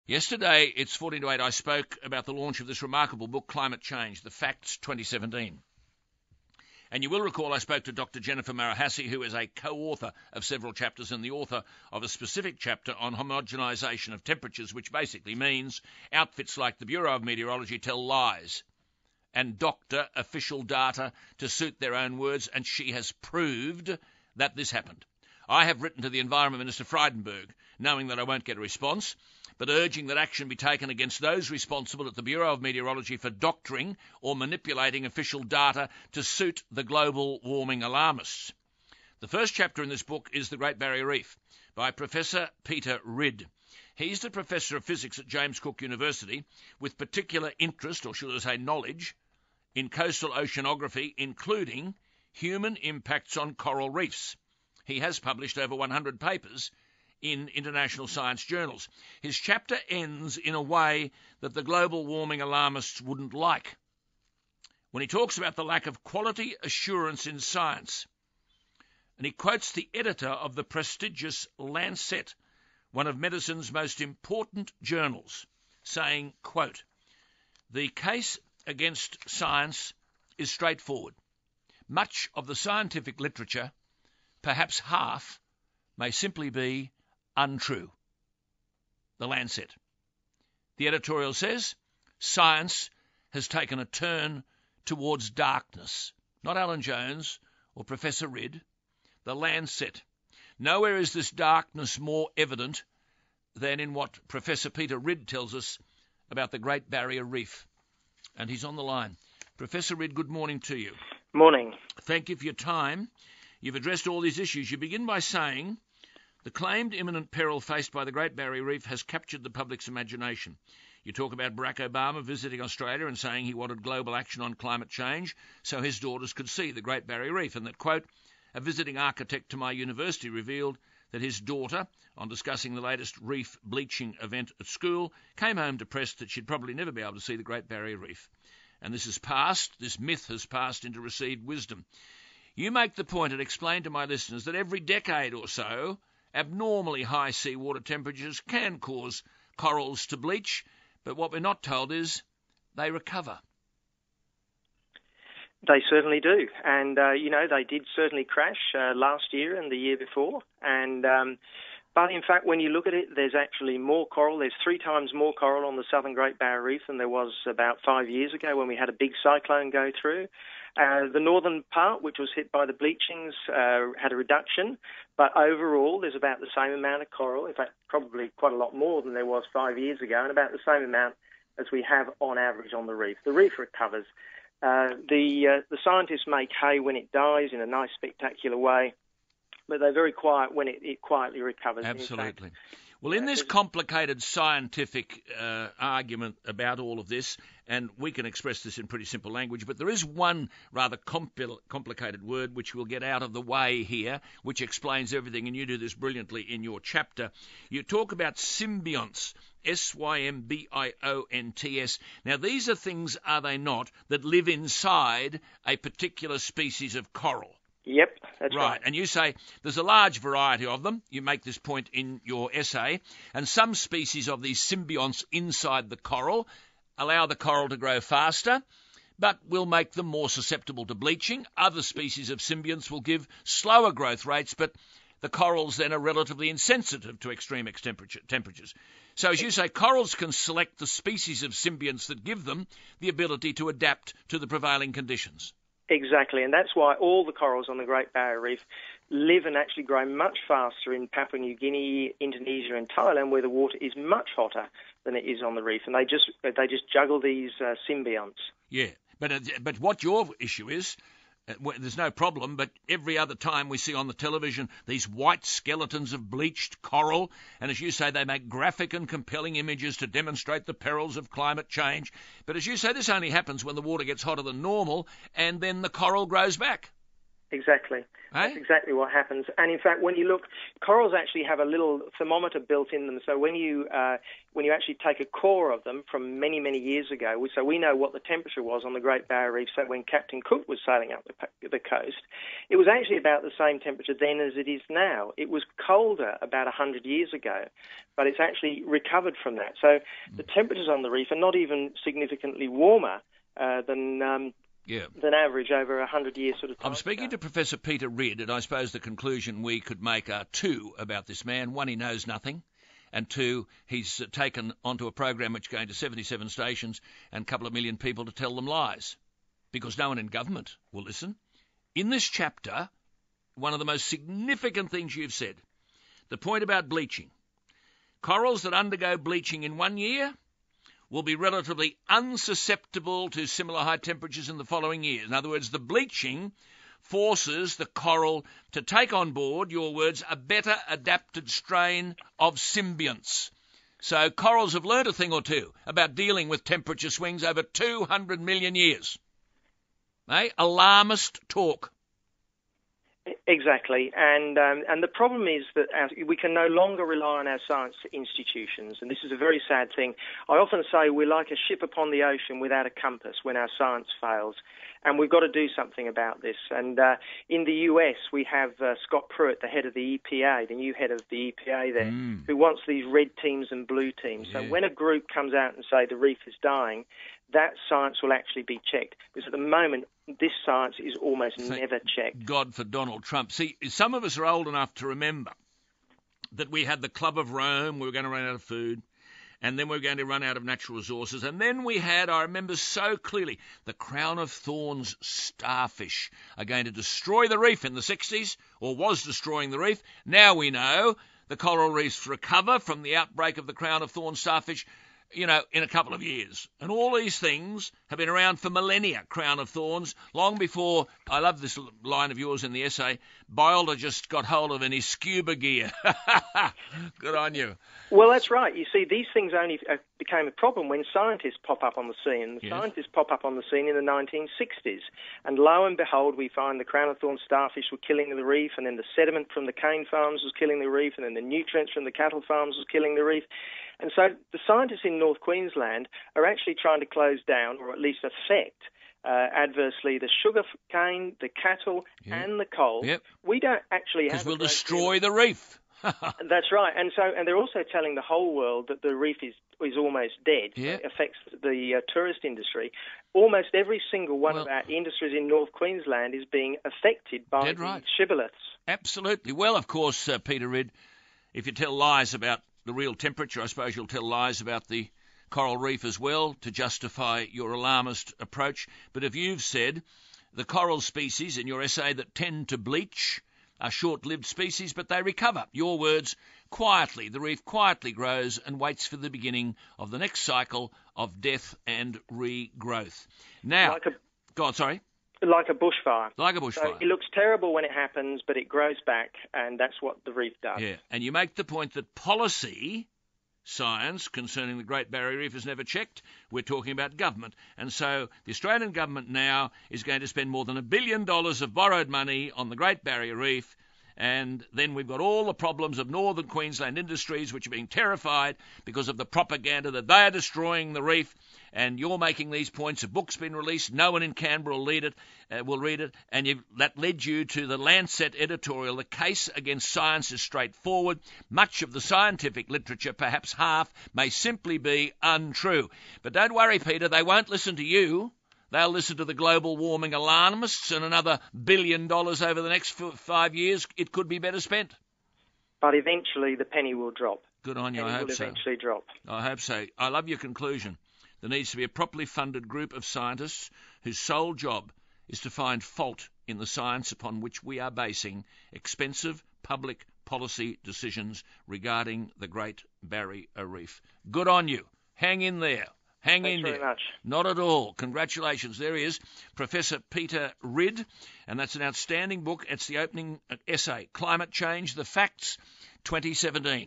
Yesterday, it's 14 to 8, I spoke about the launch of this remarkable book, Climate Change, The Facts 2017. And you will recall I spoke to Dr. Jennifer Marahasi, who is a co-author of several chapters and the author of a specific chapter on homogenisation of temperatures, which basically means outfits like the Bureau of Meteorology tell lies and doctor official data to suit their own words, and she has proved that this happened. I have written to the Environment Minister Frydenberg, knowing that I won't get a response, but urging that action be taken against those responsible at the Bureau of Meteorology for doctoring or manipulating official data to suit the global warming alarmists. The first chapter in this book is The Great Barrier Reef by Professor Peter Ridd. He's the Professor of Physics at James Cook University with particular interest, or should I say knowledge, in coastal oceanography, including human impacts on coral reefs. He has published over 100 papers in international science journals. His chapter ends in a way that the global warming alarmists wouldn't like, when he talks about the lack of quality assurance in science. And he quotes the editor of the prestigious Lancet, one of medicine's most important journals, saying, quote, "The case against science is straightforward. Much of the scientific literature, perhaps half, may simply be untrue." The Lancet. The editorial says, science has taken a turn towards darkness. Not Alan Jones or Professor Ridd. The Lancet. Nowhere is this darkness more evident than in what Professor Peter Ridd tells us about the Great Barrier Reef. And he's on the line. Professor Ridd, good morning to you. Morning. Thank you for your time. You've addressed all these issues. You begin by saying, the claimed imminent peril faced by the Great Barrier Reef has captured the public's imagination. You talk about Barack Obama visiting Australia and saying he wanted global action on climate change so his daughters could see the Great Barrier Reef, and that, quote, "A visiting architect to my university revealed that his daughter, on discussing the latest reef bleaching event at school, came home depressed that she'd probably never be able to see the Great Barrier Reef. And this myth has passed into received wisdom." You make the point and explain to my listeners that every decade or so, abnormally high seawater temperatures can cause corals to bleach, but what we're not told is they recover. They certainly do. And, they did certainly crash last year and the year before. But in fact, when you look at it, there's actually more coral. There's 3 times more coral on the southern Great Barrier Reef than there was about 5 years ago when we had a big cyclone go through. The northern part, which was hit by the bleachings, had a reduction, but overall there's about the same amount of coral, in fact probably quite a lot more than there was 5 years ago, and about the same amount as we have on average on the reef. The reef recovers. The scientists make hay when it dies in a nice spectacular way, but they're very quiet when it quietly recovers. Absolutely. Well, in this complicated scientific argument about all of this, and we can express this in pretty simple language, but there is one rather complicated word which we'll get out of the way here, which explains everything, and you do this brilliantly in your chapter. You talk about symbionts, symbionts. Now, these are things, are they not, that live inside a particular species of coral? Yep, that's right. And you say there's a large variety of them. You make this point in your essay. And some species of these symbionts inside the coral allow the coral to grow faster, but will make them more susceptible to bleaching. Other species of symbionts will give slower growth rates, but the corals then are relatively insensitive to extreme temperatures. So, as you say, corals can select the species of symbionts that give them the ability to adapt to the prevailing conditions. Exactly, and that's why all the corals on the Great Barrier Reef live and actually grow much faster in Papua New Guinea, Indonesia and Thailand, where the water is much hotter than it is on the reef, and they just juggle these symbionts. Yeah, but what your issue is, there's no problem, but every other time we see on the television these white skeletons of bleached coral, and as you say, they make graphic and compelling images to demonstrate the perils of climate change. But as you say, this only happens when the water gets hotter than normal, and then the coral grows back. Exactly. That's exactly what happens. And in fact, when you look, corals actually have a little thermometer built in them. So when you actually take a core of them from many, many years ago, so we know what the temperature was on the Great Barrier Reef. So when Captain Cook was sailing up the coast, it was actually about the same temperature then as it is now. It was colder about 100 years ago, but it's actually recovered from that. So the temperatures on the reef are not even significantly warmer than average over 100 years sort of time. I'm speaking to Professor Peter Ridd, and I suppose the conclusion we could make are two about this man. One, he knows nothing, and two, he's taken onto a program which is going to 77 stations and a couple of million people to tell them lies, because no one in government will listen. In this chapter, one of the most significant things you've said, the point about bleaching. Corals that undergo bleaching in 1 year will be relatively unsusceptible to similar high temperatures in the following years. In other words, the bleaching forces the coral to take on board, your words, a better adapted strain of symbionts. So corals have learned a thing or two about dealing with temperature swings over 200 million years. Alarmist talk. Exactly, and the problem is that we can no longer rely on our science institutions, and this is a very sad thing. I often say we're like a ship upon the ocean without a compass when our science fails, and we've got to do something about this. And in the US, we have Scott Pruitt, the head of the EPA, the new head of the EPA there, who wants these red teams and blue teams. Yeah. So when a group comes out and say the reef is dying, that science will actually be checked, because at the moment, this science is almost never checked. God for Donald Trump. See, some of us are old enough to remember that we had the Club of Rome, we were going to run out of food, and then we were going to run out of natural resources, and then we had, I remember so clearly, the Crown of Thorns starfish are going to destroy the reef in the 60s, or was destroying the reef. Now we know the coral reefs recover from the outbreak of the Crown of Thorns starfish, in a couple of years. And all these things have been around for millennia, Crown of Thorns, long before, I love this line of yours in the essay, biologists got hold of any scuba gear. Good on you. Well, that's right. You see, these things only became a problem when scientists pop up on the scene. The scientists pop up on the scene in the 1960s. And lo and behold, we find the Crown of Thorns starfish were killing the reef, and then the sediment from the cane farms was killing the reef, and then the nutrients from the cattle farms was killing the reef. And so the scientists in North Queensland are actually trying to close down, or at least affect adversely, the sugar cane, the cattle, and the coal. Yep. We don't actually have... Because we'll destroy the reef. That's right. And they're also telling the whole world that the reef is almost dead. Yep. It affects the tourist industry. Almost every single one of our industries in North Queensland is being affected by the shibboleths. Absolutely. Well, of course, Peter Ridd, if you tell lies about the real temperature, I suppose you'll tell lies about the coral reef as well to justify your alarmist approach. But if you've said the coral species in your essay that tend to bleach are short-lived species, but they recover, your words, quietly, the reef quietly grows and waits for the beginning of the next cycle of death and regrowth. Now, go on, sorry. Like a bushfire. Like a bushfire. So it looks terrible when it happens, but it grows back, and that's what the reef does. Yeah, and you make the point that policy science concerning the Great Barrier Reef is never checked. We're talking about government. And so the Australian government now is going to spend more than $1 billion of borrowed money on the Great Barrier Reef. And then we've got all the problems of northern Queensland industries, which are being terrified because of the propaganda that they are destroying the reef. And you're making these points. A book's been released. No one in Canberra will read it. And that led you to the Lancet editorial. The case against science is straightforward. Much of the scientific literature, perhaps half, may simply be untrue. But don't worry, Peter. They won't listen to you. They'll listen to the global warming alarmists, and another $1 billion over the next 5 years, it could be better spent. But eventually the penny will drop. Good on you, I hope so. Eventually drop. I hope so. I love your conclusion. There needs to be a properly funded group of scientists whose sole job is to find fault in the science upon which we are basing expensive public policy decisions regarding the Great Barrier Reef. Good on you. Hang in there. Hang in there. Thanks very much. Not at all. Congratulations. There he is, Professor Peter Ridd, and that's an outstanding book. It's the opening essay, Climate Change, The Facts, 2017.